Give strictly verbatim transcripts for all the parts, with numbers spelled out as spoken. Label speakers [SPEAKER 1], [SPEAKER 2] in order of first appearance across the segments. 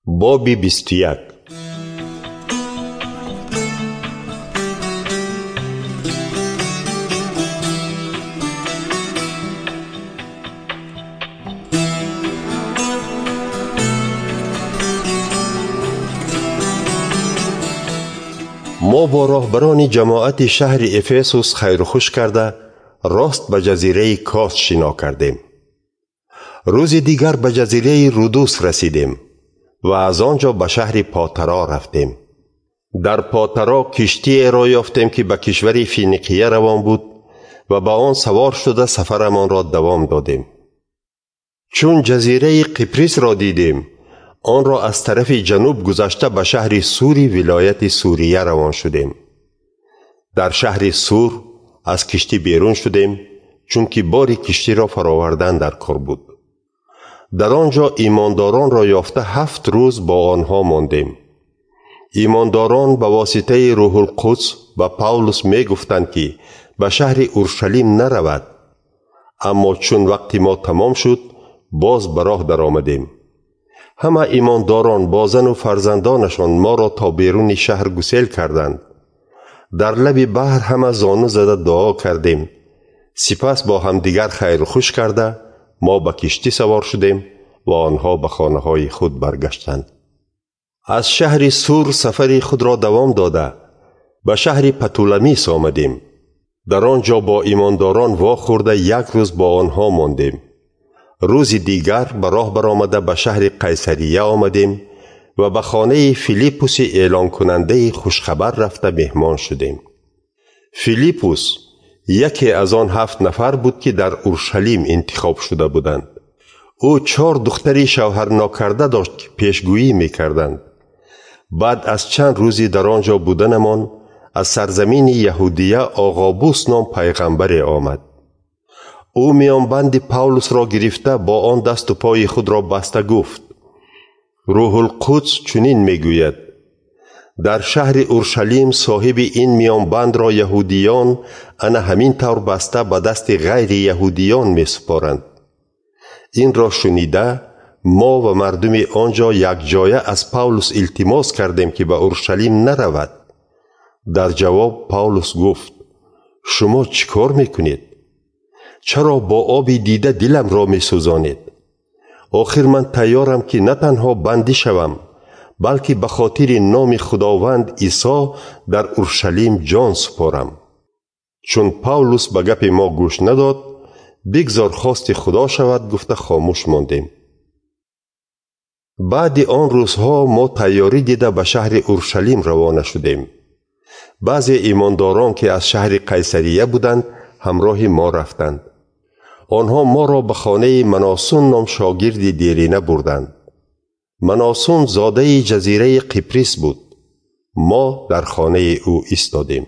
[SPEAKER 1] باب بیست و یک. ما با راهبران جماعت شهر افسوس خیر و خوش کرده راست به جزیره کاس شنا کردیم. روز دیگر به جزیره رودوس رسیدیم و از آنجا به شهر پاترا رفتیم. در پاترا کشتی را یافتیم که به کشور فینیقیه روان بود و به آن سوار شده سفرمان را دوام دادیم. چون جزیره قبرس را دیدیم، آن را از طرف جنوب گذشته به شهر سوری ولایت سوریه روان شدیم. در شهر سور از کشتی بیرون شدیم چون که بار کشتی را فراوردن در کار بود. در آنجا ایمانداران را یافته هفت روز با آنها ماندیم. ایمانداران به واسطه روح القدس به پاولوس می گفتند که به شهر اورشلیم نرود، اما چون وقتی ما تمام شد باز به راه در آمدیم. همه ایمانداران با زن و فرزندانشان ما را تا بیرون شهر گسیل کردند. در لب بحر همه زانو زده دعا کردیم. سپس با هم دیگر خیر خوش کرده ما به کشتی سوار شدیم و آنها به خانه های خود برگشتند. از شهر سور سفر خود را دوام داده به شهر پتولمیس آمدیم. در آنجا با ایمانداران واخورده یک روز با آنها ماندیم. روز دیگر به راه برآمده به شهر قیصریه آمدیم و به خانه فیلیپوس اعلان کننده خوشخبر رفته مهمان شدیم. فیلیپوس یکی از آن هفت نفر بود که در اورشلیم انتخاب شده بودند. او چهار دختری شوهر ناکرده داشت که پیشگویی می‌کردند. بعد از چند روزی در آنجا بودنمان از سرزمین یهودیه آغابوس نام پیغمبر آمد. او میانبند پاولوس را گرفته با آن دست و پای خود را بسته گفت: روح القدس چنین میگوید در شهر اورشلیم صاحب این میانبند را یهودیان انا همین طور بسته به دست غیر یهودیان می سپارند. این را شنیده ما و مردم آنجا یک جایه از پاولوس التماس کردیم که به اورشلیم نرود. در جواب پاولوس گفت: شما چیکار میکنید؟ چرا با آب دیده دلم را می سوزانید؟ آخر من تیارم که نه تنها بندی شوم بلکه به خاطر نام خداوند عیسی در اورشلیم جان سپارم. چون پاولوس به گپ ما گوش نداد، بگذار خواست خدا شود گفته خاموش ماندیم. بعد آن روزها ما تیاری دیده به شهر اورشلیم روانه شدیم. بعضی ایمانداران که از شهر قیصریه بودند همراه ما رفتند. آنها ما را به خانه مناسون نام شاگرد دیرینه بردند. مناسون زاده جزیره قبرس بود. ما در خانه او ایستادیم.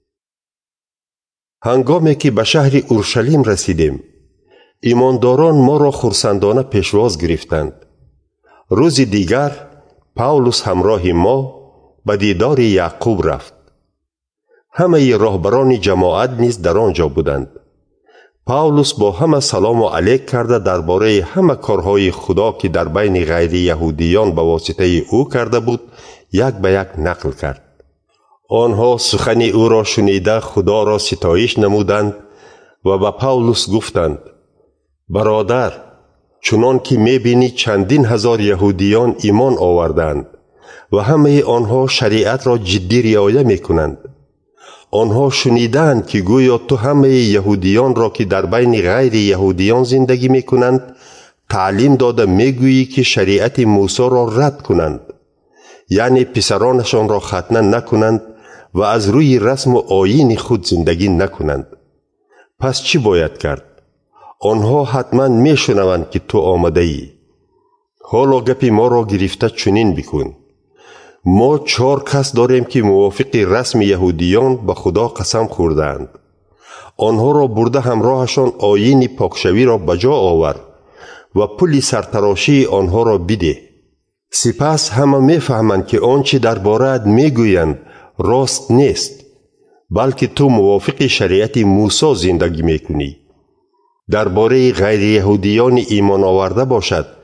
[SPEAKER 1] هنگامی که به شهر اورشلیم رسیدیم، ایمانداران ما را خرسندانه پیشواز گرفتند. روز دیگر پاولوس همراه ما به دیدار یعقوب رفت. همه راهبران جماعت نیز در آنجا بودند. پاولوس با همه سلام و علیک کرده درباره همه کارهای خدا که در بین غیر یهودیان به واسطه او کرده بود یک به یک نقل کرد. آنها سخن او را شنیده خدا را ستایش نمودند و به پاولوس گفتند: برادر، چنان که می‌بینی چندین هزار یهودیان ایمان آوردند و همه آنها شریعت را جدی رعایت می‌کنند. آنها شنیدند که گویا تو همه یهودیان را که در بین غیر یهودیان زندگی می‌کنند تعلیم داده می‌گویی که شریعت موسی را رد کنند، یعنی پسرانشان را ختنه نکنند و از روی رسم و آیین خود زندگی نکنند. پس چی باید کرد؟ آنها حتما میشنوند که تو آمده ای. حالا گپی ما را گرفته چنین بکن: ما چهار کس داریم که موافق رسم یهودیان به خدا قسم خوردند. آنها را برده همراهشان آیین پاکشوی را بجا آور و پول سرتراشی آنها را بده. سپس همه میفهمند که آنچه درباره‌ات میگویند راست نیست، بلکه تو موافق شریعت موسی زندگی میکنی. درباره غیر یهودیان ایمان آورده باشد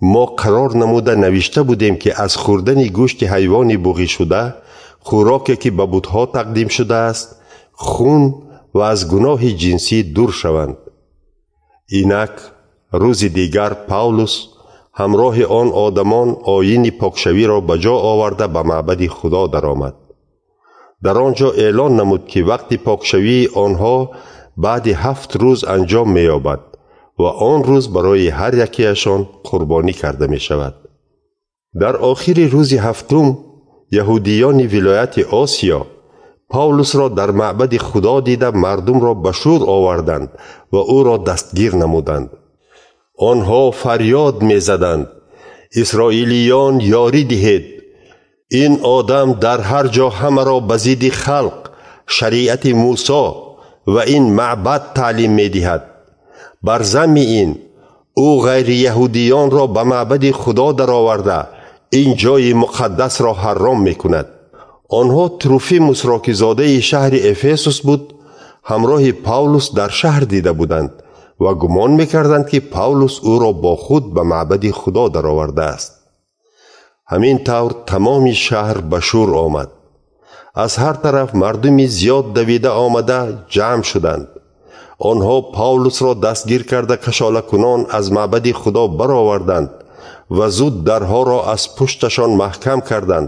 [SPEAKER 1] ما قرار نموده نوشته بودیم که از خوردن گوشت حیوان بوغی شده، خوراکی که به بت‌ها تقدیم شده است، خون و از گناه جنسی دور شوند. اینک روز دیگر پاولوس همراه آن آدمان آیین پاکشوی را به جا آورده به معبد خدا درآمد. در آنجا اعلان نمود که وقت پاکشوی آنها بعد هفت روز انجام می‌یابد و آن روز برای هر یکیشان قربانی کرده می شود. در آخر روز هفتم یهودیان ولایت آسیا پاولوس را در معبد خدا دیده مردم را به شور آوردند و او را دستگیر نمودند. آنها فریاد می زدند: اسرائیلیان یاری دهید، این آدم در هر جا همه را به ضد خلق، شریعت موسی و این معبد تعلیم می دهد. بر ضمن این او غیر یهودیان را به معبد خدا در آورده این جای مقدس را حرام می کند. آنها تروفیموس را که زاده شهر افسوس بود همراه پاولوس در شهر دیده بودند و گمان می کردند که پاولوس او را با خود به معبد خدا در آورده است. همین طور تمام شهر به شور آمد. از هر طرف مردمی زیاد دویده آمده جمع شدند. آنها پاولوس را دستگیر کرده کشاله کنان از معبد خدا برآوردند و زود درها را از پشتشان محکم کردند.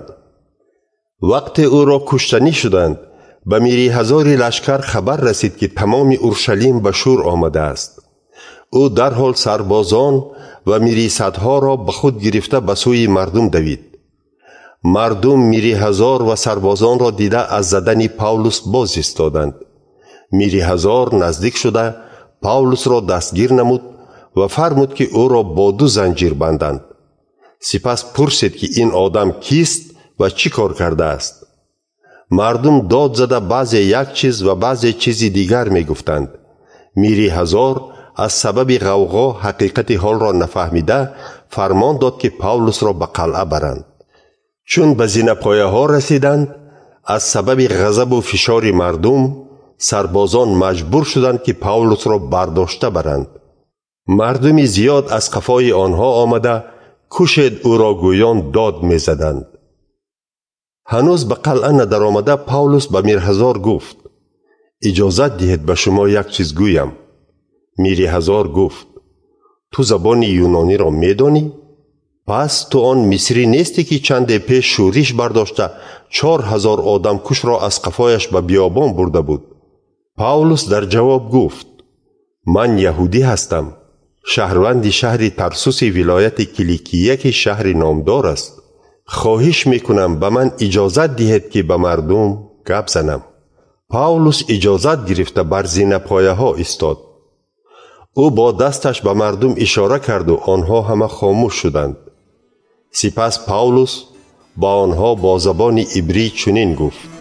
[SPEAKER 1] وقت او را کشتنی شدند به میری هزاری لشکر خبر رسید که تمام اورشلیم به شور آمده است. او در حال سربازان و میری صدها را به خود گرفته به سوی مردم دوید. مردم میری هزار و سربازان را دیده از زدن پاولوس باز ایستادند. میری هزار نزدیک شده پاولوس را دستگیر نمود و فرمود که او را با دو زنجیر بندند. سپس پرسید که این آدم کیست و چی کار کرده است. مردم داد زده بعضی یک چیز و بعضی چیزی دیگر می گفتند. میری هزار از سبب غوغا حقیقت حال را نفهمیده فرمان داد که پاولوس را به قلعه برند. چون به زینه پایه ها رسیدند از سبب غضب و فشار مردم سربازان مجبور شدند که پاولوس را برداشته برند. مردمی زیاد از قفای آنها آمده کشید او را گویان داد می زدند. هنوز به قلعه ندر آمده پاولوس به میر هزار گفت: اجازت دهید به شما یک چیز گویم. میری هزار گفت: تو زبان یونانی را می دانی؟ پس تو آن مصری نیستی که چند پیش شورش برداشته چهار هزار آدم کش را از قفایش به بیابان برده بود؟ پاولوس در جواب گفت: من یهودی هستم، شهروند شهر ترسوس ولایت کیلیکیه که شهر نامدار است. خواهش میکنم به من اجازت دهید که به مردم گپ زنم. پاولوس اجازت گرفته بر زینه پایه ها ایستاد. او با دستش به مردم اشاره کرد و آنها همه خاموش شدند. سپس پاولوس با آنها با زبان عبری چنین گفت: